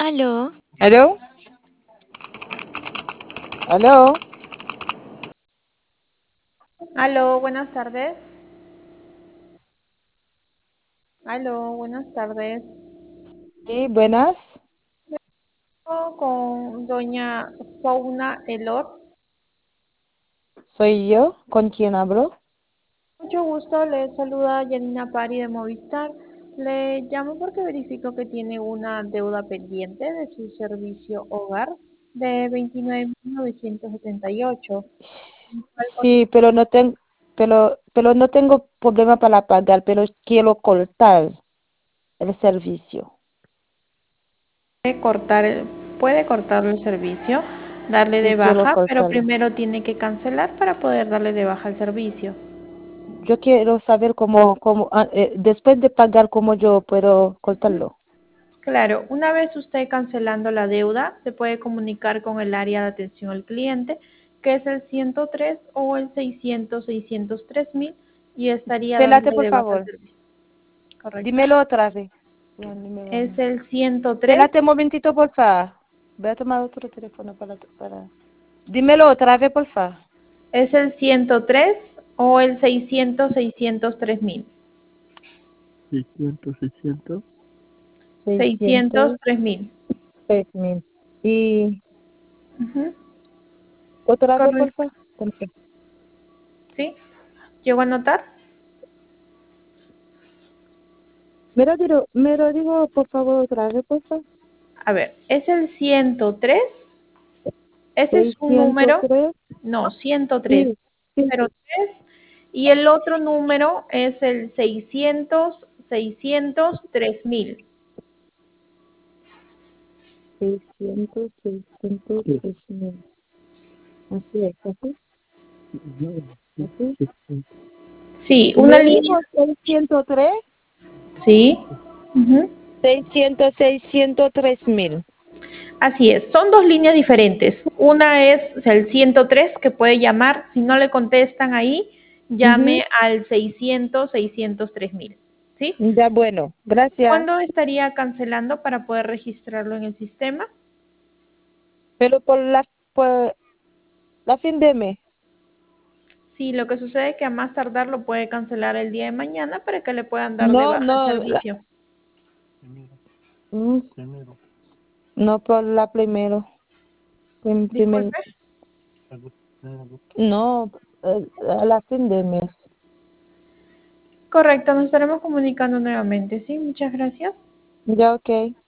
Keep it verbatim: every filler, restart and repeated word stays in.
Aló. ¿Aló? ¿Aló? Aló, buenas tardes. Aló, buenas tardes. Sí, buenas. Con doña Fauna Elor. Soy yo. ¿Con quién hablo? Mucho gusto, le saluda Janina Pari de Movistar. Le llamo porque verifico que tiene una deuda pendiente de su servicio hogar de veintinueve mil novecientos setenta y ocho. Sí, pero no tengo, pero, pero no tengo problema para pagar, pero quiero cortar el servicio. Puede cortar, el- puede cortarle el servicio, darle de Sí, quiero baja, pero cortarlo. primero tiene que cancelar para poder darle de baja el servicio. Yo quiero saber cómo, cómo, ah, eh, después de pagar, cómo yo puedo cortarlo. Claro, una vez usted cancelando la deuda, se puede comunicar con el área de atención al cliente, que es el ciento tres o el seiscientos seiscientos tres mil, y estaría Espérate, dándole por de baja el favor. servicio. Correcto. Dímelo otra vez. Ya, dímelo. Es el ciento tres, Espérate un momentito, por favor. Voy a tomar otro teléfono para, para... Dímelo otra vez, por favor. es el ciento tres o el seiscientos seiscientos tres mil. seiscientos, seiscientos. seiscientos seiscientos tres mil. tres mil. Y Ujú. otra vez, por Correcto. favor. Perfecto. ¿Sí? ¿Llegó a anotar? Me lo digo, me lo digo, por favor, otra vez, por favor. A ver, es el ciento tres. Ese es un seiscientos número, tres. no, ciento tres, Sí, sí, cero tres, y el otro número es el seiscientos seiscientos tres mil. seiscientos, seiscientos tres mil. Así es, así. Así. Sí, una Me línea, dijo seiscientos tres. sí. Ujú. seiscientos, seiscientos tres mil. Así es, son dos líneas diferentes. Una es el ciento tres que puede llamar, si no le contestan ahí, llame al seiscientos seiscientos tres mil. ¿Sí? Ya, bueno, gracias. ¿Cuándo estaría cancelando para poder registrarlo en el sistema? Pero por la, por la fin de mes. Sí, lo que sucede es que a más tardar lo puede cancelar el día de mañana para que le puedan dar de No, baja el no, la, servicio. mm, no por la primero. Prim- primer- Disculpe. no, eh, a la fin de mes. Correcto, nos estaremos comunicando nuevamente. Sí, muchas gracias. Ya, ok.